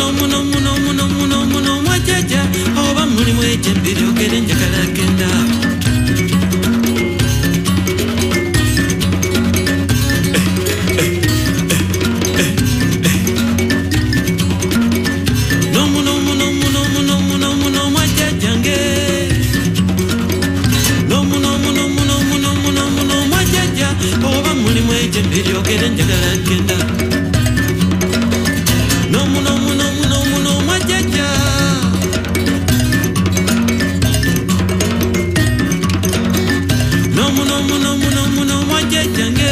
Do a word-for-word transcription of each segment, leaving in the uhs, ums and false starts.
muno muno muno muno muno muno mwajaja oba muli mweje mbiryogere njagala genda no muno muno muno muno muno muno mwajaja nge no muno muno muno muno muno muno mwajaja oba muli mweje mbiryogere njagala genda no muno muno muno muno mwajaja no muno muno muno muno mwajaja nge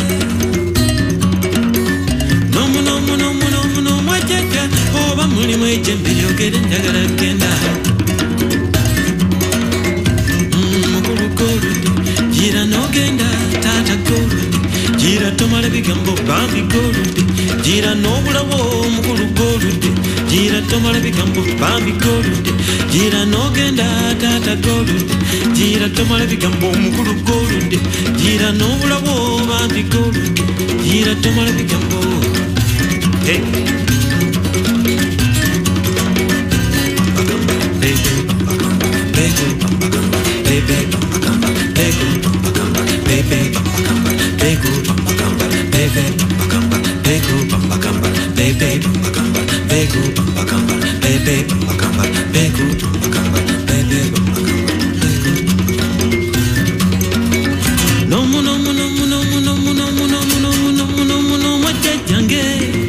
no muno muno muno muno mwajaja oba muli mweje mbiryogere njagala genda mukulu goludi gira nogenda tata goludi gira tomala bigambo bambi goludi gira nobulawo mukulu goludi gira tomala bigambo bambi goludi gira nogenda tata goludi gira tomala bigambo mukulu goludi gira nobulawo bambi goludi gira tomala bigambo hey no muno muno muno muno muno muno muno muno muno muno mwajaja nge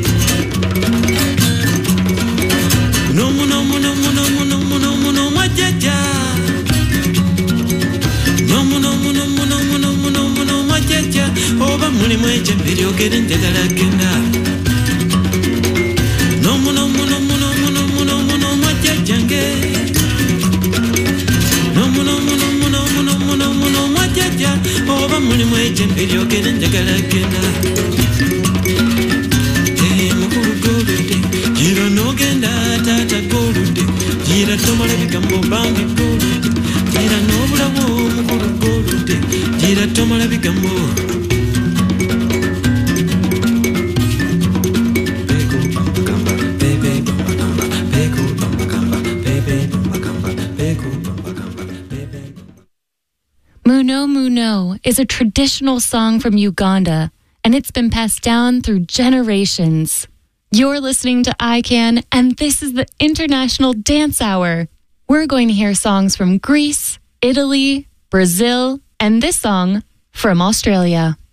no muno muno muno muno muno muno mwajaja no muno muno muno muno muno muno mwajaja oba muli mweje mbiryogere njagala genda no muno muno muno muno muno muno mwajaja nge no muno muno muno muno muno muno mwajaja oba muli mweje mbiryogere njagala genda eh mukulu goludi gira nogenda tata goludi gira tomala bigambo bambi goludi gira nobulawo mukulu goludi gira tomala bigambo Muno Muno is a traditional song from Uganda, and it's been passed down through generations. You're listening to I CAN, and this is the International Dance Hour. We're going to hear songs from Greece, Italy, Brazil, and this song from Australia.